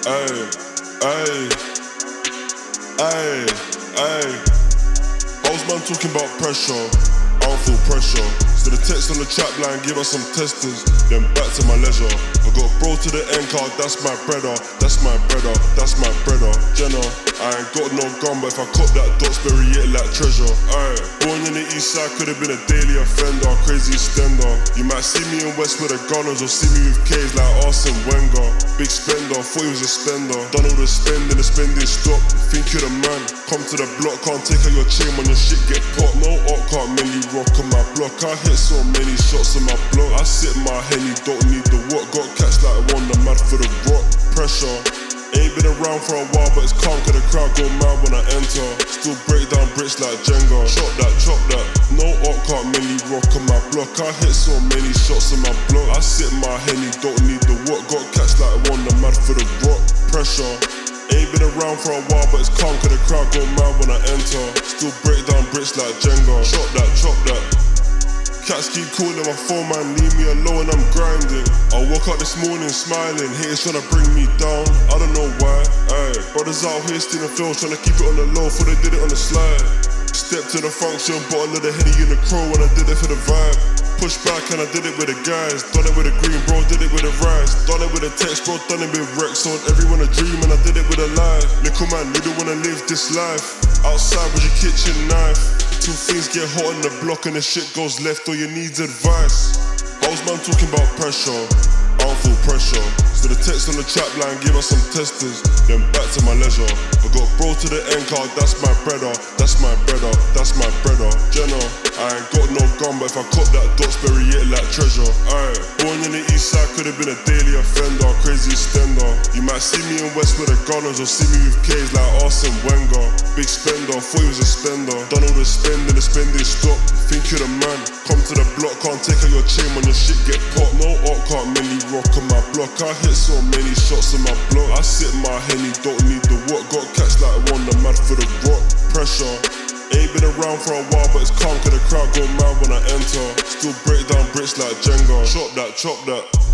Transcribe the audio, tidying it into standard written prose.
Ayy, ayy, ayy, ayy. Hoes man talking about pressure, I don't feel pressure. So the text on the trap line, give us some testers, then back to my leisure. I got bro to the end card, that's my brother, that's my brother, that's my brother. Jenna, I ain't got no gun, but if I cop that Dots, bury it like treasure. Ayy, born in the east side, could've been a daily offender, crazy extender. You might see me in West with the gunners, or see me with K's like Arsene Wenger. Big spender, thought he was a spender. Done all the spending stop. Think you're the man, come to the block, can't take out your chain when your shit get popped. No art, can't mainly rock on my block. I hit so many shots on my block. I sit my henny, don't need the what. Got catch like one, the mad for the rock. Pressure. Ain't been around for a while, but it's calm, cause the crowd go mad when I enter. Still break down bricks like Jenga. Chop that. No art, can't mainly rock on my block. I hit so many shots on my block. I sit my henny, don't need the what. Got catch like one, the mad for the rock. Pressure. Ain't been around for a while, but it's calm, cause the crowd go mad when I enter. Still break down bricks like Jenga. Chop that. Cats keep calling my phone, man, leave me alone, I'm grinding. I woke up this morning smiling, haters tryna bring me down, I don't know why. Ay, brothers out here stealing flows, tryna keep it on the low, before they did it on the slide. Stepped to the function, bottle of the Henny in the crow, and I did it for the vibe. Push back and I did it with the guys. Done it with the green, bro, did it with the rice. Done it with the text, bro, done it with Rex. On everyone a dream and I did it with a lie. Little man, you don't wanna live this life. Outside with your kitchen knife. Till things get hot on the block and the shit goes left, all you need's advice. Hoes man talking about pressure, I don't feel pressure. So the text on the trap line, give us some testers, then back to my leisure. I got bro to the end card, that's my brother, that's my brother, that's my brother. Jenna, I ain't got no gun, but if I cop that Dots, bury it like treasure. Ayy, born in the east side, could've been a daily offender, crazy extender. You might see me in West with the gunners, or see me with K's like Arsene Wenger. Big spender, thought he was a spender. Done all the spending stop. Think you're the man, come to the block, can't take out your chain when your shit get popped. No art, can't mainly rock on my block. I hit so many shots on my block. I sit my henny, don't need the what. Got catch like one, the mad for the rock. Pressure. Ain't been around for a while, but it's calm, cause the crowd go mad when I enter. Still break down bricks like Jenga. Chop that.